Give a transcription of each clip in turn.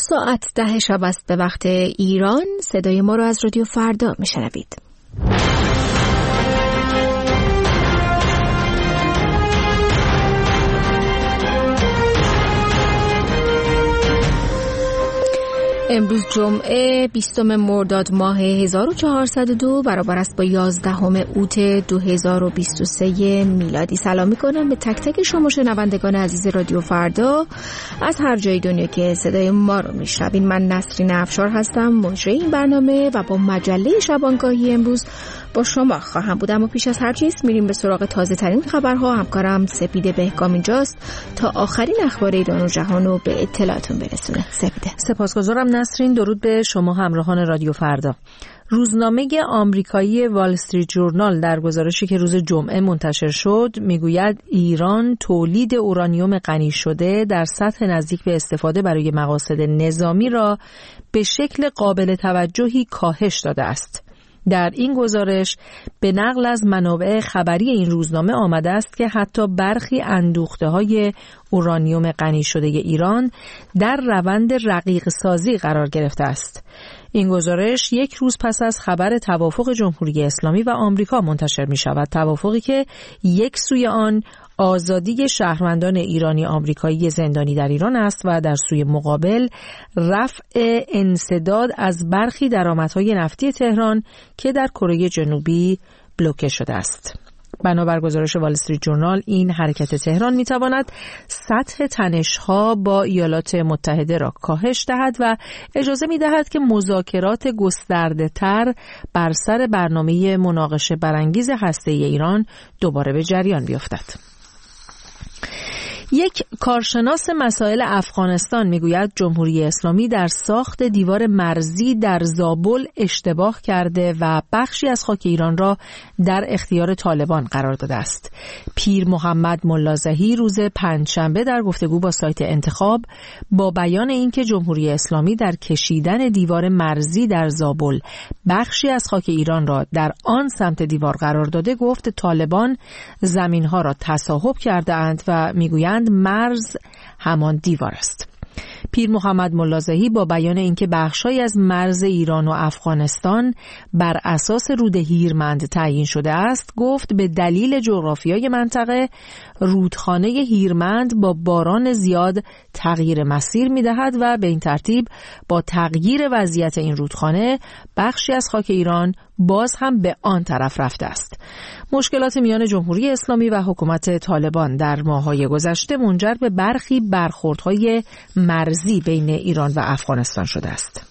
ساعت 10 شب است به وقت ایران. صدای ما رو از رادیو فردا میشنوید. امروز جمعه 20 مرداد ماه 1402 برابر است با 11 اوت 2023 میلادی. سلام میکنم به تک تک شما شنوندگان عزیز رادیو فردا از هر جای دنیا که صدای ما رو میشنوین. من نسرین افشار هستم، مجری این برنامه و با مجله شبانگاهی امروز با شما خواهم بود. اما پیش از هر چیز میریم به سراغ تازه ترین خبرها. همکارم سپیده بهکام اینجاست تا آخرین اخبار ایران و جهان رو به اطلاعتون برسونه. سپیده. سپاسگزارم نسرین. درود به شما همراهان رادیو فردا. روزنامه آمریکایی وال استریت جورنال در گزارشی که روز جمعه منتشر شد میگوید ایران تولید اورانیوم غنی شده در سطح نزدیک به استفاده برای مقاصد نظامی را به شکل قابل توجهی کاهش داده است. در این گزارش به نقل از منابع خبری این روزنامه آمده است که حتی برخی اندوخته‌های اورانیوم غنی شده ایران در روند رقیق سازی قرار گرفته است. این گزارش یک روز پس از خبر توافق جمهوری اسلامی و آمریکا منتشر می شود. توافقی که یک سوی آن آزادی شهروندان ایرانی آمریکایی زندانی در ایران است و در سوی مقابل رفع انسداد از برخی درآمدهای نفتی تهران که در کره جنوبی بلوکه شده است. بنابر گزارش وال استریت جورنال این حرکت تهران میتواند سطح تنش‌ها با ایالات متحده را کاهش دهد و اجازه میدهد که مذاکرات گسترده‌تر بر سر برنامه مناقشه برانگیز هسته‌ای ایران دوباره به جریان بیفتد. یک کارشناس مسائل افغانستان میگوید جمهوری اسلامی در ساخت دیوار مرزی در زابل اشتباه کرده و بخشی از خاک ایران را در اختیار طالبان قرار داده است. پیر محمد ملازهی روز پنجشنبه در گفتگو با سایت انتخاب با بیان اینکه جمهوری اسلامی در کشیدن دیوار مرزی در زابل بخشی از خاک ایران را در آن سمت دیوار قرار داده گفت طالبان زمینها را تصاحب کرده اند و میگویند مرز همان دیوار است. پیر محمد ملازهی با بیان اینکه بخشای از مرز ایران و افغانستان بر اساس رود هیرمند تعیین شده است گفت به دلیل جغرافیای منطقه رودخانه هیرمند با باران زیاد تغییر مسیر می‌دهد و به این ترتیب با تغییر وضعیت این رودخانه بخشی از خاک ایران باز هم به آن طرف رفته است. مشکلات میان جمهوری اسلامی و حکومت طالبان در ماه‌های گذشته منجر به برخی برخوردهای مرزی بین ایران و افغانستان شده است.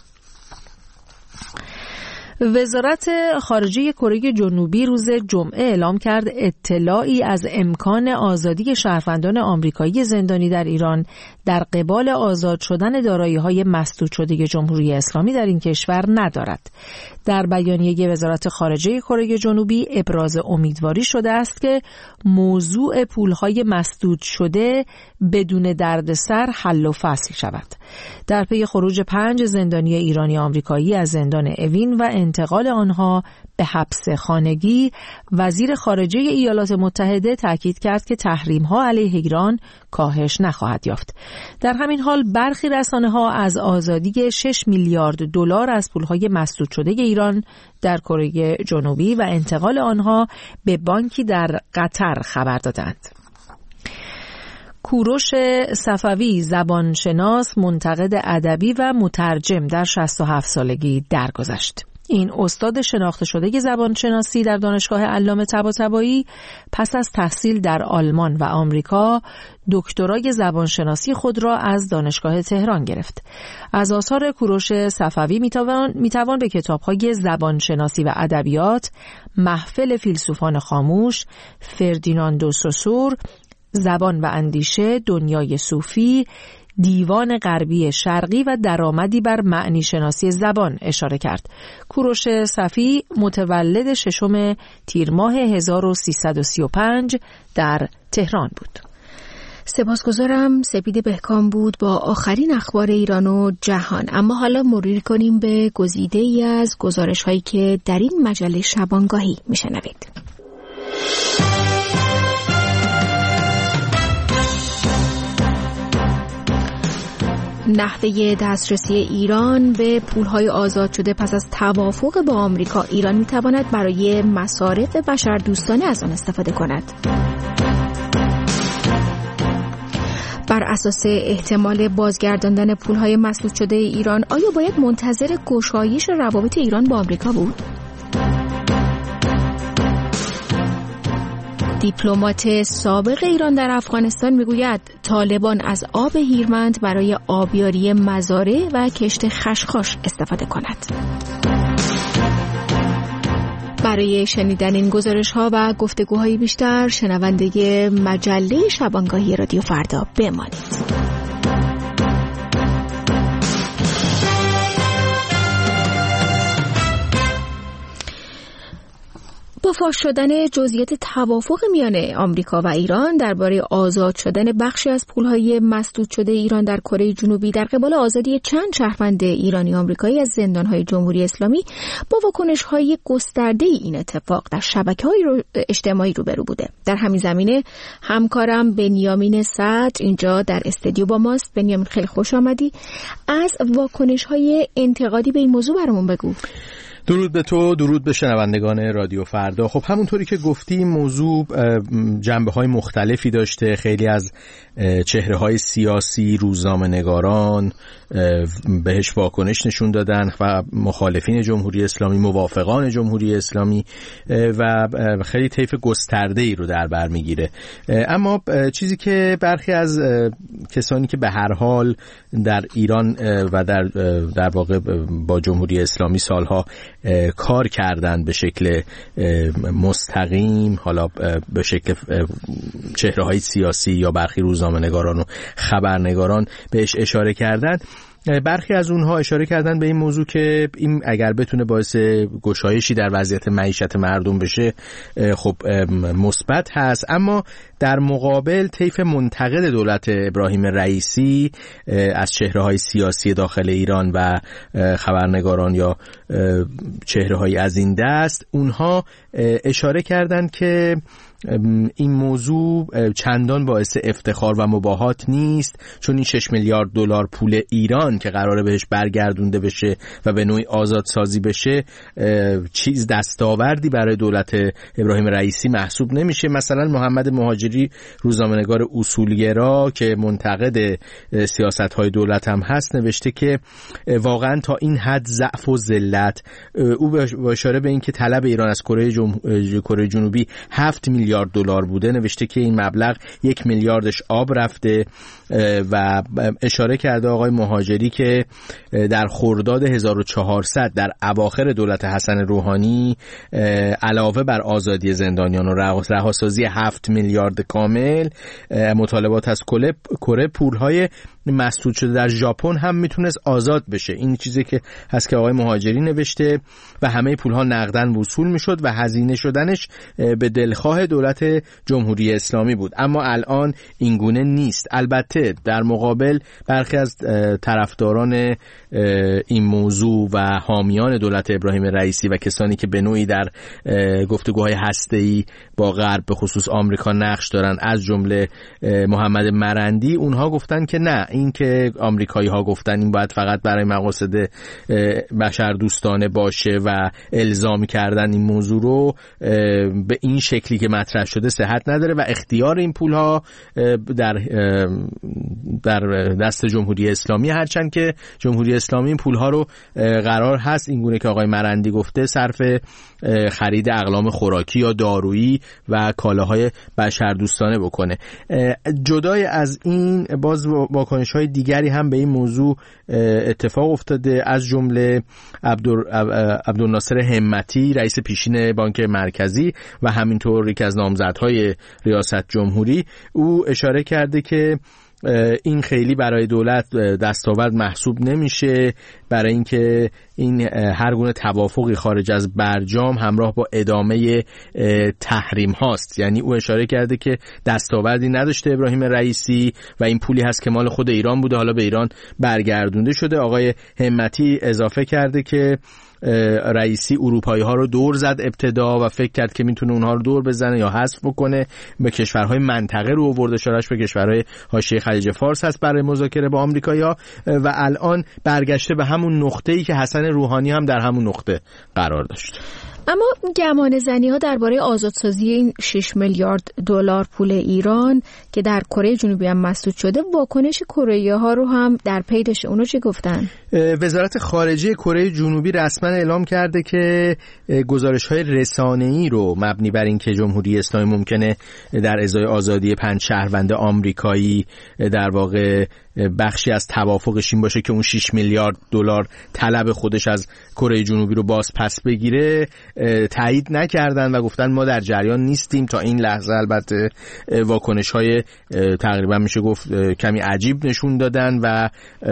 وزارت خارجه کره جنوبی روز جمعه اعلام کرد اطلاعی از امکان آزادی شهروندان آمریکایی زندانی در ایران در قبال آزاد شدن دارایی‌های مسدود شده جمهوری اسلامی در این کشور ندارد. در بیانیه وزارت خارجه کره جنوبی ابراز امیدواری شده است که موضوع پول‌های مسدود شده بدون دردسر حل و فصل شود. در پی خروج 5 زندانی ایرانی آمریکایی از زندان اوین و انتقال آنها به حبس خانگی، وزیر خارجه ایالات متحده تاکید کرد که تحریم‌ها علیه ایران کاهش نخواهد یافت. در همین حال برخی رسانه‌ها از آزادی 6 میلیارد دلار از پول‌های مسدود شده ایران در کره جنوبی و انتقال آنها به بانکی در قطر خبر دادند. کوروش صفوی زبانشناس، منتقد ادبی و مترجم در 67 سالگی درگذشت. این استاد شناخته شده زبانشناسی در دانشگاه علامه طباطبایی پس از تحصیل در آلمان و آمریکا دکترای زبانشناسی خود را از دانشگاه تهران گرفت. از آثار کوروش صفوی میتوان به کتاب‌های زبانشناسی و ادبیات، محفل فیلسوفان خاموش، فردیناند سوسور، زبان و اندیشه، دنیای صوفی، دیوان غربی شرقی و درآمدی بر معنی شناسی زبان اشاره کرد. کوروش صفی متولد 6 تیر ماه 1335 در تهران بود. سپاسگزارم. سپیده بهکام بود با آخرین اخبار ایران و جهان. اما حالا مرور کنیم به گزیده‌ای از گزارش‌هایی که در این مجله شبانگاهی میشنوید. نحوه دسترسی ایران به پولهای آزاد شده پس از توافق با آمریکا، ایران میتواند برای مصارف بشردوستانه از آن استفاده کند. بر اساس احتمال بازگرداندن پولهای مسدود شده ایران، آیا باید منتظر گشایش روابط ایران با آمریکا بود؟ دیپلمات سابق ایران در افغانستان میگوید طالبان از آب هیرمند برای آبیاری مزارع و کشت خشخاش استفاده کند. برای شنیدن این گزارش‌ها و گفتگوهای بیشتر شنونده مجله شبانگاهی رادیو فردا بمانید. با فاش شدن جزئیات توافق میان آمریکا و ایران درباره آزاد شدن بخشی از پولهای مسدود شده ایران در کره جنوبی در قبال آزادی چند شهروند ایرانی آمریکایی از زندانهای جمهوری اسلامی، با واکنش‌های گسترده این اتفاق در شبکه‌های اجتماعی روبرو بوده. در همین زمینه همکارم بنیامین صدر اینجا در استودیو با ماست. بنیامین، خیلی خوش آمدی. از واکنش‌های انتقادی به این موضوع برامون بگو. درود به تو، درود به شنوندگان رادیو فردا. خب همونطوری که گفتی موضوع جنبه‌های مختلفی داشته. خیلی از چهره‌های سیاسی، روزنامه‌نگاران بهش واکنش نشون دادن و مخالفین جمهوری اسلامی، موافقان جمهوری اسلامی، و خیلی طیف گسترده‌ای رو در بر میگیره. اما چیزی که برخی از کسانی که به هر حال در ایران و در واقع با جمهوری اسلامی سالها کار کردن به شکل مستقیم، حالا به شکل چهره‌های سیاسی یا برخی روزنامه‌نگاران و خبرنگاران بهش اشاره کردن، برخی از اونها اشاره کردن به این موضوع که این اگر بتونه باعث گشایشی در وضعیت معیشت مردم بشه خب مثبت هست. اما در مقابل طیف منتقد دولت ابراهیم رئیسی از چهره‌های سیاسی داخل ایران و خبرنگاران یا چهره‌های از این دست، اونها اشاره کردند که این موضوع چندان باعث افتخار و مباهات نیست، چون این 6 میلیارد دلار پول ایران که قراره بهش برگردونده بشه و به نوعی آزادسازی بشه چیز دستاوردی برای دولت ابراهیم رئیسی محسوب نمیشه. مثلا محمد مهاجری، روزنامه‌نگار اصولگرا که منتقد سیاست‌های دولت هم هست، نوشته که واقعا تا این حد ضعف و ذلت. او با اشاره به اینکه طلب ایران از کره جنوبی 7 میلیارد دلار بوده، نوشته که این مبلغ 1 میلیاردش آب رفته و اشاره کرده آقای مهاجری که در خرداد 1400 در اواخر دولت حسن روحانی علاوه بر آزادی زندانیان و رهاسازی 7 میلیارد کامل مطالبات از کره، پولهای مسدود شده در ژاپن هم میتونست آزاد بشه. این چیزی که هست که آقای مهاجری نوشته و همه پولها نقدن وصول میشد و هزینه شدنش به دلخواه دولت جمهوری اسلامی بود. اما الان اینگونه نیست. البته در مقابل برخی از طرفداران این موضوع و حامیان دولت ابراهیم رئیسی و کسانی که به نوعی در گفتگوهای هسته‌ای با غرب به خصوص آمریکا نقش دارن، از جمله محمد مرندی، اونها گفتن که نه، این که آمریکایی ها گفتن این باید فقط برای مقاصد بشردوستانه باشه و الزامی کردن این موضوع رو به این شکلی که مطرح شده صحت نداره و اختیار این پول ها در دست جمهوری اسلامی، هرچند که جمهوری اسلامی این پول ها رو قرار هست این گونه که آقای مرندی گفته صرف خرید اقلام خوراکی یا دارویی و کالاهای بشردوستانه بکنه. جدای از این باز واکنش‌های دیگری هم به این موضوع اتفاق افتاده، از جمله عبدالناصر همتی، رئیس پیشین بانک مرکزی و همینطور یکی از نامزدهای ریاست جمهوری، او اشاره کرده که این خیلی برای دولت دستاورد محسوب نمیشه، برای اینکه این هر گونه توافقی خارج از برجام همراه با ادامه تحریم هاست. یعنی او اشاره کرده که دستاوردی نداشته ابراهیم رئیسی و این پولی هست که مال خود ایران بوده، حالا به ایران برگردونده شده. آقای همتی اضافه کرده که رئیسی اروپایی ها رو دور زد ابتدا و فکر کرد که میتونه اونها رو دور بزنه یا حذف بکنه، به کشورهای منطقه رو آورده، اشارهش به کشورهای حاشیه خلیج فارس هست برای مذاکره با آمریکایی‌ها و الان برگشته به همون نقطه‌ای که حسن روحانی هم در همون نقطه قرار داشت. اما گمان زنی‌ها درباره آزادسازی این 6 میلیارد دلار پول ایران که در کره جنوبی هم مسدود شده، واکنش کره‌ای‌ها رو هم در پیش اونو چی گفتن؟ وزارت خارجه کره جنوبی رسما اعلام کرده که گزارش‌های رسانه‌ای رو مبنی بر این که جمهوری اسلامی ممکنه در ازای آزادی 5 شهروند آمریکایی در واقع بخشی از توافقش این باشه که اون 6 میلیارد دلار طلب خودش از کره جنوبی رو باز پس بگیره، تایید نکردن و گفتن ما در جریان نیستیم. تا این لحظه البته واکنش‌های تقریبا میشه گفت کمی عجیب نشون دادن و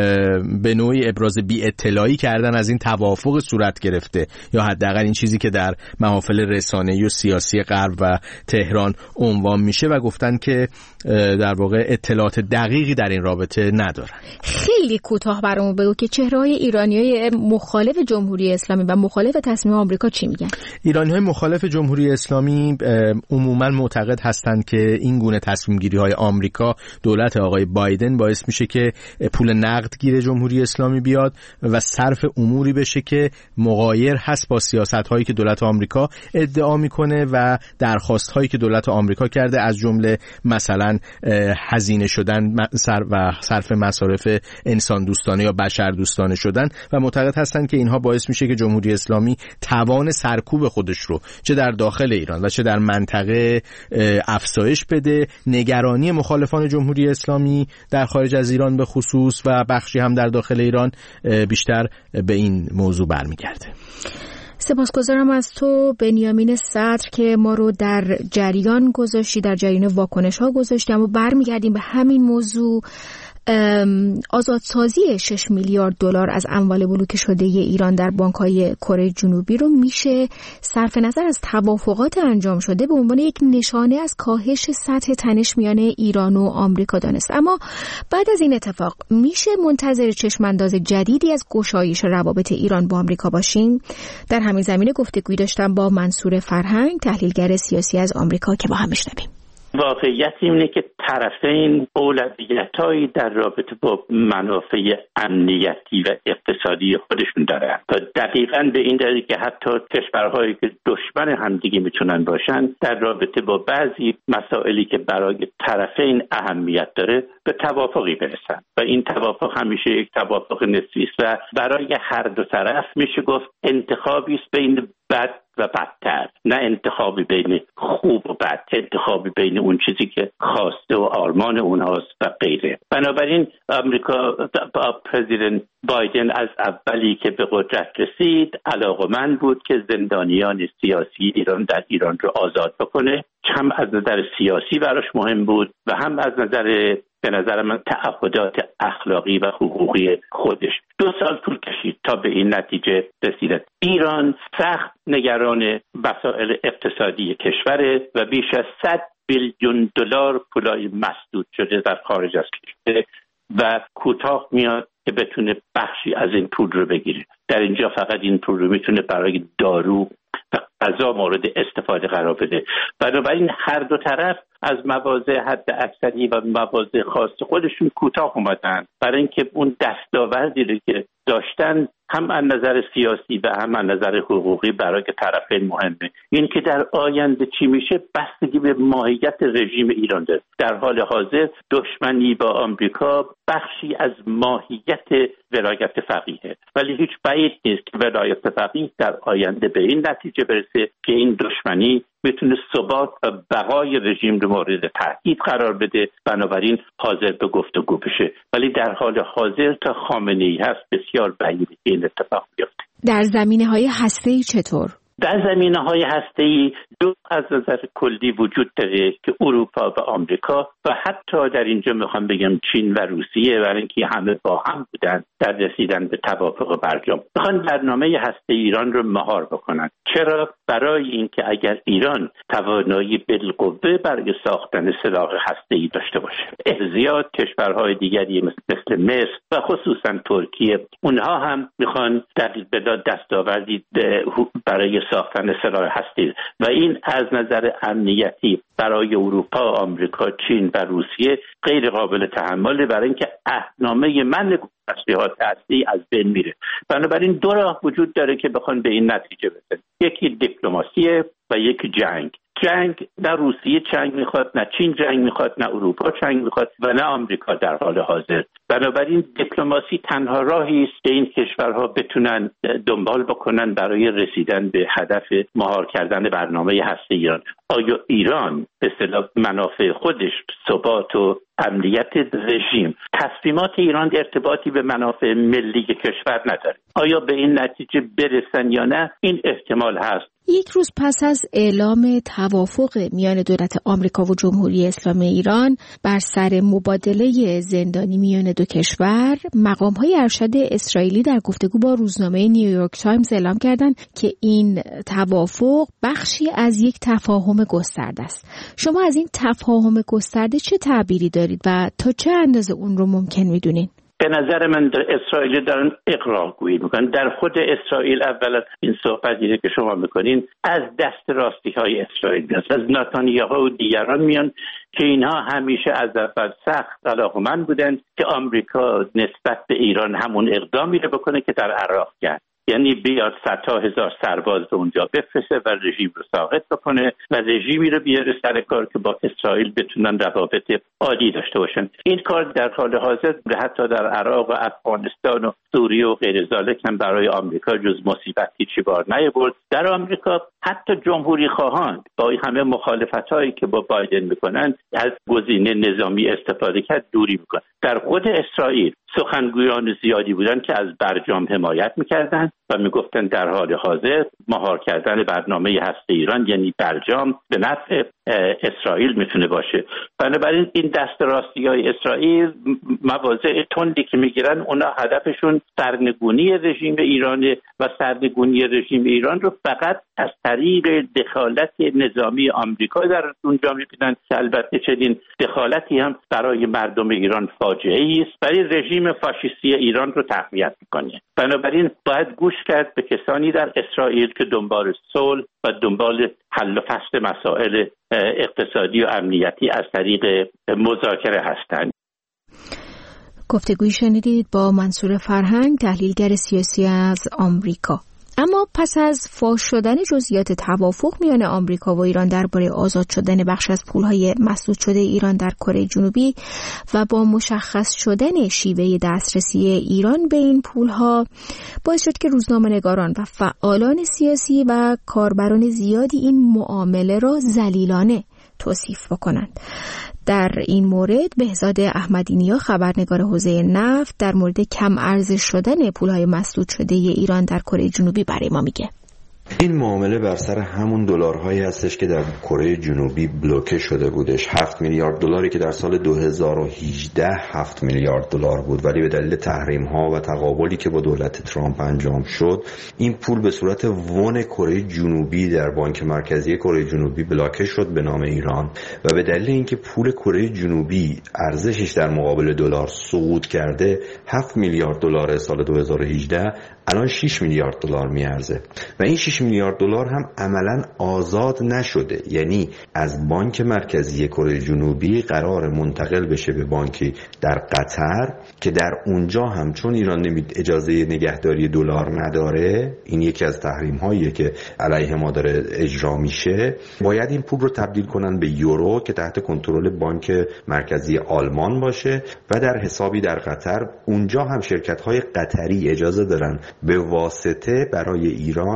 به نوعی ابراز بی اطلاعی کردن از این توافق صورت گرفته، یا حداقل این چیزی که در محافل رسانه‌ای و سیاسی غرب و تهران عنوان میشه، و گفتن که در واقع اطلاعات دقیقی در این رابطه ندارن. خیلی کوتاه برامون بگو که چهره‌های ایرانیای مخالف جمهوری اسلامی و مخالف تصمیم آمریکا چی میگن؟ ایرانی‌های مخالف جمهوری اسلامی عموماً معتقد هستند که این گونه تصمیم‌گیری‌های آمریکا، دولت آقای بایدن، باعث میشه که پول نقد گیر جمهوری اسلامی بیاد و صرف اموری بشه که مغایر هست با سیاست‌هایی که دولت آمریکا ادعا میکنه و درخواست‌هایی که دولت آمریکا کرده، از جمله مثلا هزینه شدن و صرف مصارف انسان دوستانه یا بشر دوستانه شدن، و معتقد هستند که اینها باعث میشه که جمهوری اسلامی توان سرکوب خودش رو چه در داخل ایران و چه در منطقه افزایش بده. نگرانی مخالفان جمهوری اسلامی در خارج از ایران به خصوص و بخشی هم در داخل ایران بیشتر به این موضوع برمیگرده. سپاسگزارم از تو بنیامین صدر که ما رو در جریان گذاشتی، در جریان واکنش ها گذاشتی. اما برمیگردیم به همین موضوع. آزادسازی 6 میلیارد دلار از اموال بلوکه شده ایران در بانک‌های کره جنوبی رو میشه صرف نظر از توافقات انجام شده به عنوان یک نشانه از کاهش سطح تنش میان ایران و آمریکا دانست. اما بعد از این اتفاق میشه منتظر چشمانداز جدیدی از گشایش روابط ایران با آمریکا باشیم؟ در همین زمینه گفتگویی داشتم با منصور فرهنگ، تحلیلگر سیاسی از آمریکا، که با هم بشنویم. واقعیت اینه که طرفین اولویتایی در رابطه با منافع امنیتی و اقتصادی خودشون دارن و دقیقاً به این دلیل که حتی کشورهایی که دشمن همدیگه میتونن باشن، در رابطه با بعضی مسائلی که برای طرفین اهمیت داره به توافقی برسن و این توافق همیشه یک توافق نسبی است و برای هر دو طرف میشه گفت انتخابی است بین بد و بدتر، نه انتخابی بین خوب و بد، انتخابی بین اون چیزی که خواسته و آرمان اونهاست و غیره. بنابراین آمریکا، پرزیدنت بایدن از اولی که به قدرت رسید علاقمند بود که زندانیان سیاسی ایران در ایران رو آزاد بکنه. هم از نظر سیاسی براش مهم بود و هم از نظر به نظر من تعهدات اخلاقی و حقوقی خودش. 2 سال طول کشید تا به این نتیجه رسیدن. ایران سخت نگران مسائل اقتصادی کشوره و بیش از 100 بیلیون دلار پولای مسدود شده در خارج از کشور و کوتاه میاد که بتونه بخشی از این پول رو بگیره. در اینجا فقط این پول رو میتونه برای دارو و غذا مورد استفاده قرار بده. بنابراین هر دو طرف از مواضع حد اکثری و مواضع خاص خودشون کوتاه اومدن برای اینکه اون دستاوردی رو که داشتن هم از نظر سیاسی و هم از نظر حقوقی برای طرفین مهمه. این که در آینده چی میشه بستگی به ماهیت رژیم ایران داره. در حال حاضر دشمنی با آمریکا بخشی از ماهیت ولایت فقیه، ولی هیچ بعید نیست که ولایت فقیه در آینده به این نتیجه برسه که این دشمنی میتونه ثبات و بقای رژیم رو مورد تهدید قرار بده، بنابراین حاضر به گفتگو بشه. ولی در حال حاضر تا خامنه‌ای هست بسیار بعید این اتفاق بیفته. در زمینه‌های هسته‌ای چطور؟ در زمینه‌های هسته‌ای دو از نظر کلی وجود داره که اروپا و آمریکا و حتی در اینجا میخوام بگم چین و روسیه، برای اینکه همه با هم بودن در رسیدن به توافق برجام، میخوان برنامه هسته ایران رو مهار بکنن. چرا؟ برای اینکه اگر ایران توانایی بالقوه برای ساختن سلاح هسته‌ای داشته باشه، زیاد کشورهای دیگری مثل مصر و خصوصا ترکیه اونها هم میخوان به دستاوردی برای ساختن سلاح هسته‌ای و این از نظر امنیتی برای اروپا، آمریکا، چین و روسیه غیر قابل تحمله، برای اینکه اهنامه من تسلیحات هسته‌ای از بین میره. بنابراین دو راه وجود داره که بخوان به این نتیجه برسن، یکی دیپلماسیه و یکی جنگ. نه روسیه جنگ میخواد، نه چین جنگ میخواد، نه اروپا جنگ میخواد و نه آمریکا در حال حاضر. بنابراین دیپلماسی تنها راهی است که این کشورها بتونن دنبال بکنن برای رسیدن به هدف مهار کردن برنامه هسته ایران. آیا ایران به اصطلاح منافع خودش، ثبات و امنیت رژیم، تصمیمات ایران ارتباطی به منافع ملی کشور نداره؟ آیا به این نتیجه برسن یا نه؟ این احتمال هست. یک روز پس از اعلام توافق میان دولت آمریکا و جمهوری اسلامی ایران بر سر مبادله زندانی میان دو کشور، مقام‌های ارشد اسرائیلی در گفتگو با روزنامه نیویورک تایمز اعلام کردند که این توافق بخشی از یک تفاهم گسترده است. شما از این تفاهم گسترده چه تعبیری دارید و تا چه اندازه اون رو ممکن می‌دونید؟ به نظر من در اسرائیل دارن اقراق‌گویی میکنن. در خود اسرائیل اولا این صحبتی که شما میکنین از دست راستی‌های اسرائیل است، از نتانیاهو و دیگران میان که اینها همیشه از اول سخت علاقمند بودند که آمریکا نسبت به ایران همون اقدامی رو بکنه که در عراق کرد، یعنی بیاد صدها هزار سرباز رو اونجا بفرسته و رژیم رو ساقط بکنه و رژیمی رو بیاره سر کار که با اسرائیل بتونن روابط عالی داشته باشن. این کار در حال حاضر حتی در عراق و افغانستان و سوریه و غیر ذالک هم برای آمریکا جز مصیبت هیچی بار نیاورد. در آمریکا حتی جمهوری خواهان با همه مخالفتایی که با بایدن میکنن از گزینه نظامی استفاده کرد دوری میکنن. در خود اسرائیل سخنگویان زیادی بودن که از برجام حمایت میکردن و میگفتن در حال حاضر مهار کردن برنامه هسته ایران یعنی برجام به نفع اسرائیل میتونه باشه. بنابراین این دست راستی‌های اسرائیل مواضع تندی که میگیرن، اونا هدفشون سرنگونی رژیم ایرانه و سرنگونی رژیم ایران رو فقط از طریق دخالت نظامی آمریکا در اونجا میبینن که البته چنین دخالتی هم برای مردم ایران فاجعه‌ای است، برای رژیم فاشیستی ایران رو تقویت میکنه. بنابراین باید گوش کرد به کسانی در اسرائیل که دنبال صلح و دنبال حل و فصل مسائل اقتصادی و امنیتی از طریق مذاکره هستند. گفتگویی شنیدید با منصور فرهنگ، تحلیلگر سیاسی از آمریکا. اما پس از فاش شدن جزئیات توافق میان آمریکا و ایران درباره آزاد شدن بخش از پولهای مسدود شده ایران در کره جنوبی و با مشخص شدن شیوه دسترسی ایران به این پولها، باعث شد که روزنامه‌نگاران و فعالان سیاسی و کاربران زیادی این معامله را ذلیلانه توصیف بکنند. در این مورد بهزاد احمدی‌نیا، خبرنگار حوزه نفت، در مورد کم ارزش شدن پولهای مسدود شده ایران در کره جنوبی برای ما میگه. این معامله بر سر همون دلارهایی هستش که در کره جنوبی بلوکه شده بودش. 7 میلیارد دلاری که در سال 2018 7 میلیارد دلار بود، ولی به دلیل تحریم ها و تقابلی که با دولت ترامپ انجام شد، این پول به صورت وون کره جنوبی در بانک مرکزی کره جنوبی بلوکه شد به نام ایران و به دلیل اینکه پول کره جنوبی ارزشش در مقابل دلار سقوط کرده، 7 میلیارد دلار سال 2018 الان 6 میلیارد دلار میارزه و این 6 میلیارد دلار هم عملاً آزاد نشده، یعنی از بانک مرکزی کره جنوبی قرار منتقل بشه به بانکی در قطر که در اونجا هم چون ایران اجازه نگهداری دلار نداره، این یکی از تحریم هاییه که علیه ما داره اجرا میشه، باید این پول رو تبدیل کنن به یورو که تحت کنترل بانک مرکزی آلمان باشه و در حسابی در قطر. اونجا هم شرکت های قطری اجازه دارن به واسطه برای ایران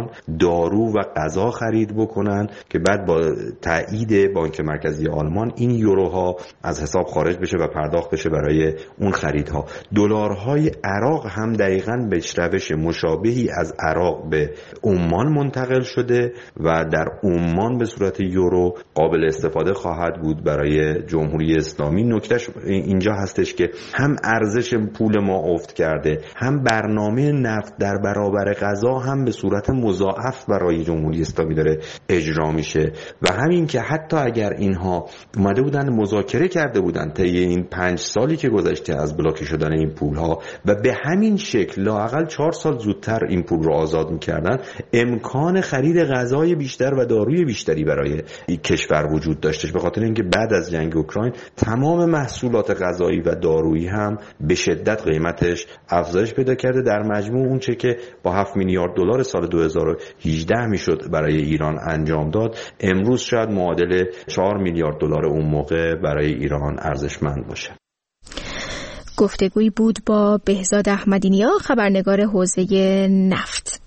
دارو و غذا خرید بکنن که بعد با تایید بانک مرکزی آلمان این یوروها از حساب خارج بشه و پرداخت بشه برای اون خریدها. دلارهای عراق هم دقیقاً به روش مشابهی از عراق به عمان منتقل شده و در عمان به صورت یورو قابل استفاده خواهد بود برای جمهوری اسلامی. نکتهش اینجا هستش که هم ارزش پول ما افت کرده، هم برنامه نفت در برابر غذا هم به صورت مضاعف برای جمهوری اسلامی داره اجرا میشه و همین که حتی اگر اینها اومده بودن مذاکره کرده بودن طی این 5 سالی که گذشته از بلاک شدن این پولها و به همین شکل لااقل 4 سال زودتر این پول رو آزاد میکردن، امکان خرید غذای بیشتر و داروی بیشتری برای این کشور وجود داشتش، به خاطر اینکه بعد از جنگ اوکراین تمام محصولات غذایی و دارویی هم به شدت قیمتش افزایش پیدا کرده. در مجموع اون چه که با 7 میلیارد دلار سال 2018 میشد برای ایران انجام داد، امروز شاید معادل 4 میلیارد دلار اون موقع برای ایران ارزشمند باشه. گفتگویی بود با بهزاد احمدی‌نیا، خبرنگار حوزه نفت.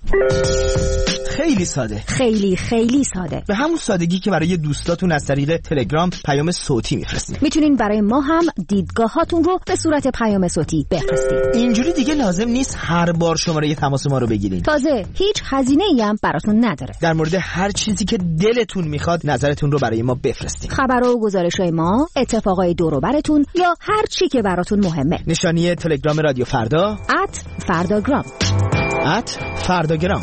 خیلی ساده، خیلی ساده، به همون سادگی که برای دوستاتون از طریق تلگرام پیام صوتی میفرستین. میتونین برای ما هم دیدگاهاتون رو به صورت پیام صوتی بفرستید. اینجوری دیگه لازم نیست هر بار شماره تماس ما رو بگیرین. تازه هیچ هزینه‌ای هم براتون نداره. در مورد هر چیزی که دلتون میخواد نظرتون رو برای ما بفرستین. خبرها و گزارش‌های ما، اتفاقای دور و براتون یا هر چی که براتون مهمه. نشانی تلگرام رادیو فردا @فرداگرام. @فرداگرام.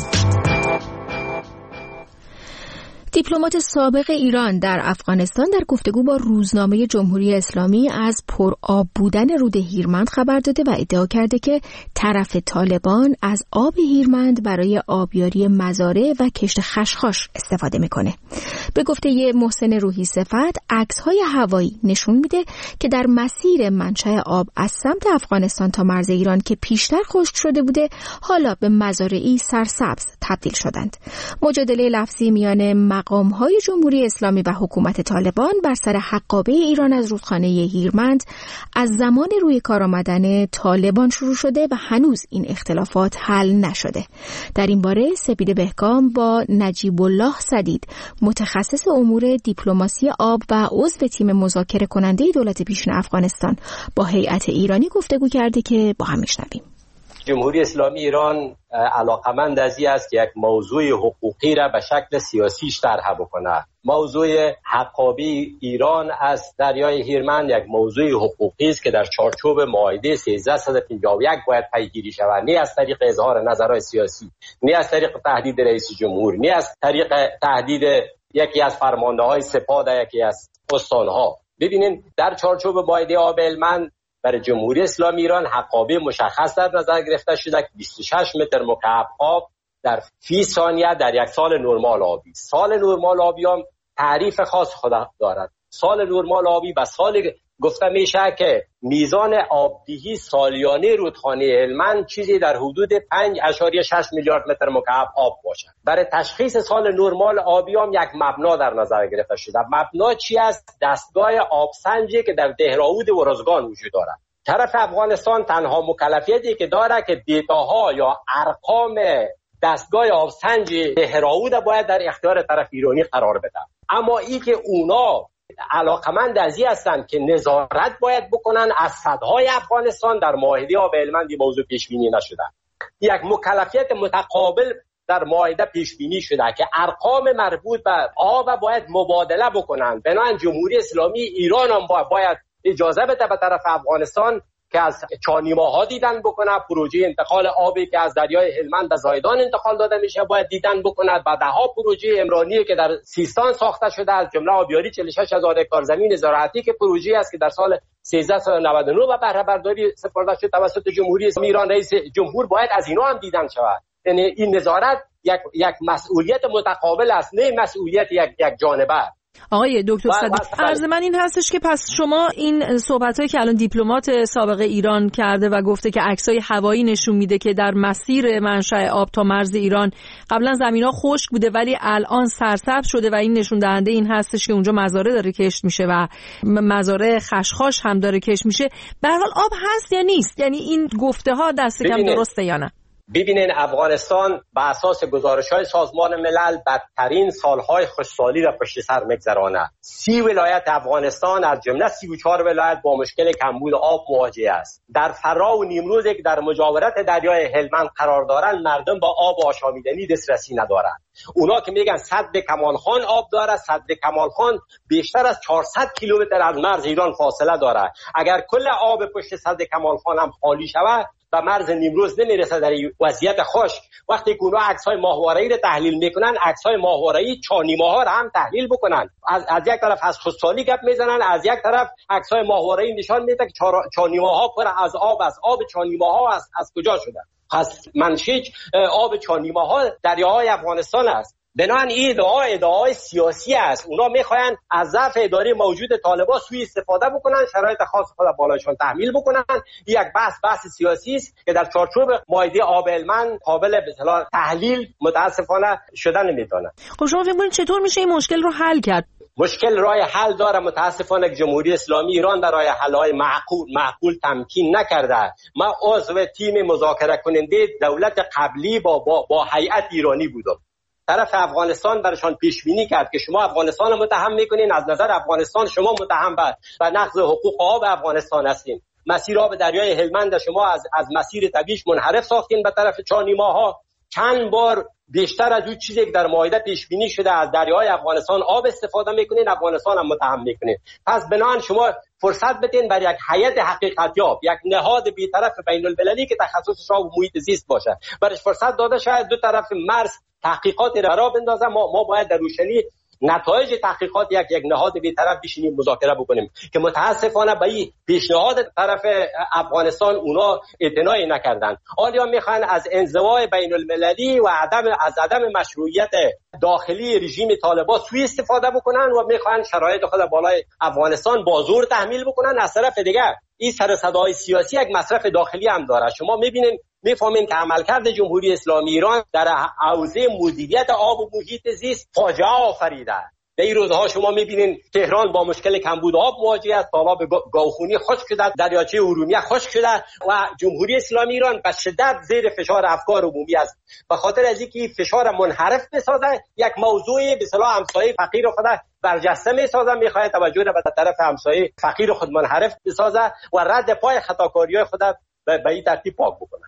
دیپلمات سابق ایران در افغانستان در گفتگو با روزنامه جمهوری اسلامی از پرآب بودن رود هیرمند خبر داده و ادعا کرده که طرف طالبان از آب هیرمند برای آبیاری مزارع و کشت خشخاش استفاده میکنه. به گفته محسن روحی صفت، عکس‌های هوایی نشون میده که در مسیر منشأ آب از سمت افغانستان تا مرز ایران که پیشتر خشک شده بوده، حالا به مزارعی سرسبز تبدیل شدند. مجادله لفظی میان مقام‌های جمهوری اسلامی و حکومت طالبان بر سر حقابه ایران از رودخانه هیرمند از زمان روی کار آمدن طالبان شروع شده و هنوز این اختلافات حل نشده. در این باره سپیده بهکام با نجیب الله سدید، متخصص امور دیپلماسی آب و عضو تیم مذاکره کننده دولت پیشین افغانستان با هیئت ایرانی گفتگو کرده که با هم میشنویم. جمهوری اسلامی ایران علاقمند از این است که یک موضوع حقوقی را به شکل سیاسیش طرح بکنه. موضوع حقابه ایران از دریای هیرمند یک موضوع حقوقی است که در چارچوب معاهده 1351 باید پیگیری شود، نه از طریق اظهار نظرهای سیاسی، نه از طریق تهدید رئیس جمهور، نه از طریق تهدید یکی از فرمانده‌های سپاه در یکی از استان‌ها. ببینید در چارچوب معاهده آب هلمند برای جمهوری اسلامی ایران حقابه مشخص در نظر گرفته شده که 26 متر مکعب آب در فی ثانیه در یک سال نرمال آبی. سال نرمال آبی هم تعریف خاص خود دارد. سال نرمال آبی و سال گفته میشه که میزان آبدهی سالیانه رودخانه هلمند چیزی در حدود 5.6 میلیارد متر مکعب آب باشد. برای تشخیص سال نرمال آبی هم یک مبنا در نظر گرفته شده. مبنا چی است؟ دستگاه آبسنجی که در دهراود و رزگان وجود دارد. طرف افغانستان تنها مکلفیتی که داره که دیتاها یا ارقام دستگاه آبسنج دهراود باید در اختیار طرف ایرانی قرار بده. اما ای که اونا علاقمند از این هستند که نظارت باید بکنن از سدهای افغانستان در معاهده آب هلمند موضوع پیش بینی نشده. یک مکلفیت متقابل در معاهده پیش بینی شده که ارقام مربوط به آب باید مبادله بکنن. بنابراین جمهوری اسلامی ایران هم باید اجازه بده به طرف افغانستان که از چانیماها دیدن بکنه، پروژه انتقال آبی که از دریای هلمند به زایدان انتقال داده میشه باید دیدن بکنه، بعدها پروژه عمرانی که در سیستان ساخته شده از جمله آبیاری 46,000 هکتار زمین زراعتی که پروژه است که در سال 1399 به بهره برداری سپرده شد توسط جمهوری اسلامی ایران، رئیس جمهور باید از اینا هم دیدن شود. یعنی این نظارت یک مسئولیت متقابل است، نه مسئولیت یک جانبه. آقای دکتر صدیق، عرض من این هستش که پس شما این صحبتایی که الان دیپلمات سابق ایران کرده و گفته که عکسای هوایی نشون میده که در مسیر منشأ آب تا مرز ایران قبلا زمینا خشک بوده ولی الان سرسبز شده و این نشون دهنده این هستش که اونجا مزارع داره کشت میشه و مزارع خشخاش هم داره کشت میشه، به هر حال آب هست یا نیست؟ یعنی این گفته ها دست کم درسته یا نه؟ ببینین افغانستان به اساس گزارش‌های سازمان ملل بدترین سالهای خوشسالی را پشت سر می‌گذرانه. 30 ولایت افغانستان از جمله 34 ولایت با مشکل کمبود آب مواجه است. در فرا و نیمروز که در مجاورت دریای هلمند قرار دارند مردم با آب آشامیدنی دسترسی ندارند. اونا که میگن سد کمالخان آب داره، سد کمالخان بیشتر از 400 کیلومتر از مرز ایران فاصله داره. اگر کل آب پشت سد کمالخان هم خالی شود به مرز نیمروز نمیرسه در وضعیت خشک. وقتی که اونا عکس‌های ماهواره‌ای رو تحلیل میکنن، عکس‌های ماهواره‌ای چانیمه‌ها رو هم تحلیل بکنن. از یک طرف از خشکسالی گپ میزنن، از یک طرف عکس‌های ماهواره‌ای نشان میده که چانیمه‌ها پر از آب چانیمه‌ها از کجا شده. پس منشأ آب چانیمه‌ها دریاهای افغانستان است. بنابراین این ادعای سیاسی است. اونا میخواین از ضعف اداری موجود طالبان سوء استفاده بکنن، شرایط خاص خود بالایشان تحمیل بکنن. یک بحث سیاسی است که در چارچوب مائده آب هلمند قابل به اصطلاح تحلیل متاسفانه شده نمیدونه. خب شما فکر کنید چطور میشه این مشکل رو حل کرد؟ مشکل راه حل داره. متاسفانه که جمهوری اسلامی ایران برای حل‌های معقول تمکین نکرده. من عضو تیم مذاکره کننده دولت قبلی با هیئت ایرانی بودم. طرف افغانستان برشان پیش بینی کرد که شما افغانستان رو متهم میکنین، از نظر افغانستان شما متهم به نقض حقوق آب افغانستان هستین. مسیر آب دریای هلمند شما از مسیر طبیعیش منحرف ساختین به طرف چانیمه‌ها. چند بار بیشتر از اون چیزی که در مائده پیش بینی شده از دریای افغانستان آب استفاده میکنین، افغانستان هم متهم میکنین. پس بنابراین شما فرصت بدین بر یک هیئت حقیقتیاب، یک نهاد بی‌طرف بین‌المللی که تخصصش آب و محیط زیست باشه، برش فرصت داده شاید دو طرف مرز تحقیقات را بندازه. ما باید در روشنی نتایج تحقیقات یک نهاد بی‌طرف بشینیم مذاکره بکنیم که متاسفانه به این پیشنهاد طرف افغانستان اونا اعتنایی نکردن. آنها میخوان از انزوای بین‌المللی و عدم مشروعیت داخلی رژیم طالبان سوء استفاده بکنن و میخوان شرایط خود بالای افغانستان با زور تحمیل بکنن. از طرف دیگر این سر صدای سیاسی یک مصرف داخلی هم داره. شما میفهمین که عملکرد جمهوری اسلامی ایران در حوزه مدیریت آب و محیط زیست فاجعه آفریده. در این روزها شما میبینین تهران با مشکل کمبود آب مواجه است، تالاب گاوخونی خشک شده، دریاچه ارومیه خشک شده و جمهوری اسلامی ایران به شدت زیر فشار افکار عمومی است. به خاطر از اینکه فشار منحرف بسازه، یک موضوع به اصطلاح همسایه فقیر خود برجسته میسازه، میخواد توجه را به طرف همسایه فقیر خود منحرف بسازه و رد پای خطاکاری‌های خود به این ترتیب پاک بکنه.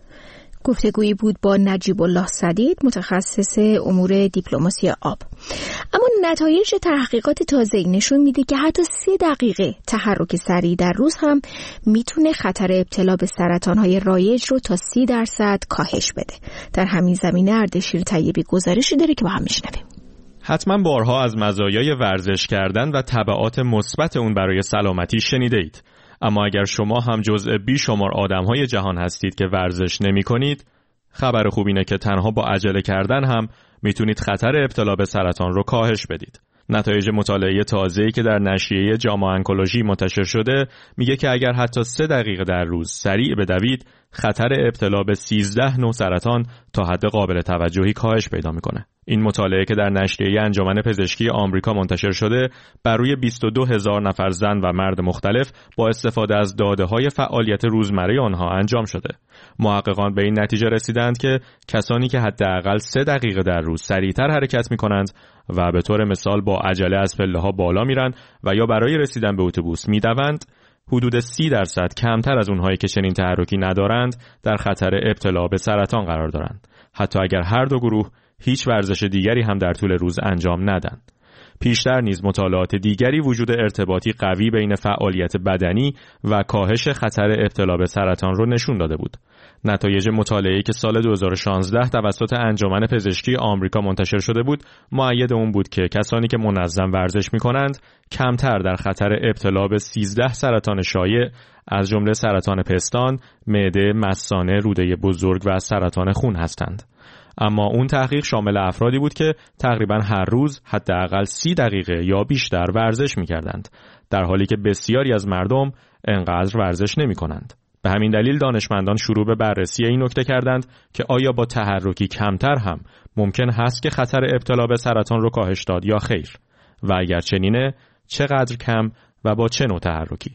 گفتگویی بود با نجیب الله سدید، متخصص امور دیپلماسی آب. اما نتایج تحقیقات تازه‌ای نشون میده که حتی 3 دقیقه تحرک سریع در روز هم میتونه خطر ابتلا به سرطان‌های رایج رو تا 30% کاهش بده. در همین زمینه اردشیر طیبی گزارشی داره که با هم میشنویم. حتما بارها از مزایای ورزش کردن و تبعات مثبت اون برای سلامتی شنیده اید. اما اگر شما هم جزء بیشمار آدم‌های جهان هستید که ورزش نمی‌کنید، خبر خوب اینه که تنها با عجله کردن هم میتونید خطر ابتلا به سرطان رو کاهش بدید. نتایج مطالعه تازه‌ای که در نشریه جاما انکولوژی منتشر شده میگه که اگر حتی 3 دقیقه در روز سریع بدوید، خطر ابتلا به 13 نوع سرطان تا حد قابل توجهی کاهش پیدا میکنه. این مطالعه که در نشریه انجمن پزشکی آمریکا منتشر شده بر روی 22,000 نفر زن و مرد مختلف با استفاده از داده‌های فعالیت روزمره آنها انجام شده. محققان به این نتیجه رسیدند که کسانی که حداقل 3 دقیقه در روز سریعتر حرکت میکنند و به طور مثال با عجله از پله‌ها بالا میرن و یا برای رسیدن به اتوبوس میدوند، حدود 30% کمتر از اونهایی که چنین تحرکی ندارند در خطر ابتلا به سرطان قرار دارند، حتی اگر هر دو گروه هیچ ورزش دیگری هم در طول روز انجام ندند. پیشتر نیز مطالعات دیگری وجود ارتباطی قوی بین فعالیت بدنی و کاهش خطر ابتلا به سرطان رو نشون داده بود. نتایج مطالعه‌ای که سال 2016 توسط انجمن پزشکی آمریکا منتشر شده بود، مؤید اون بود که کسانی که منظم ورزش می‌کنند کمتر در خطر ابتلا به 13 سرطان شایع از جمله سرطان پستان، معده، مثانه، روده بزرگ و سرطان خون هستند. اما اون تحقیق شامل افرادی بود که تقریباً هر روز حداقل 30 دقیقه یا بیشتر ورزش می‌کردند، در حالی که بسیاری از مردم انقدر ورزش نمی‌کنند. به همین دلیل دانشمندان شروع به بررسی این نکته کردند که آیا با تحرکی کمتر هم ممکن هست که خطر ابتلا به سرطان رو کاهش داد یا خیر، و اگر چنینه چقدر کم و با چه نوع تحرکی.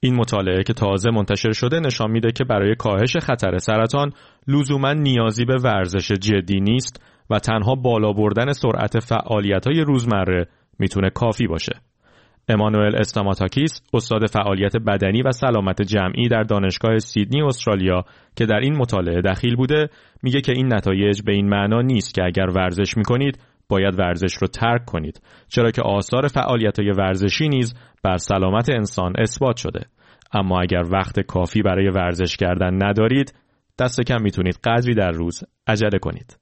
این مطالعه که تازه منتشر شده نشان میده که برای کاهش خطر سرطان لزوما نیازی به ورزش جدی نیست و تنها بالا بردن سرعت فعالیت‌های روزمره میتونه کافی باشه. امانوئل استاماتاکیس، استاد فعالیت بدنی و سلامت جمعی در دانشگاه سیدنی استرالیا که در این مطالعه دخیل بوده، میگه که این نتایج به این معنا نیست که اگر ورزش میکنید باید ورزش رو ترک کنید، چرا که آثار فعالیت‌های ورزشی نیز بر سلامت انسان اثبات شده. اما اگر وقت کافی برای ورزش کردن ندارید، دست کم میتونید قدری در روز عجله کنید.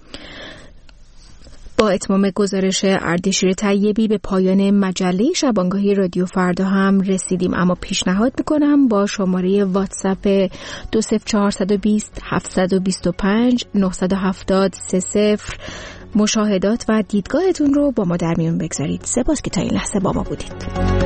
با اتمام گزارش اردشیر طیبی به پایان مجله شبانگاهی رادیو فردا هم رسیدیم، اما پیشنهاد میکنم با شماره واتساپ 20420 725 970 30 مشاهدات و دیدگاهتون رو با ما در میون بگذارید. سپاس که تا این لحظه با ما بودید.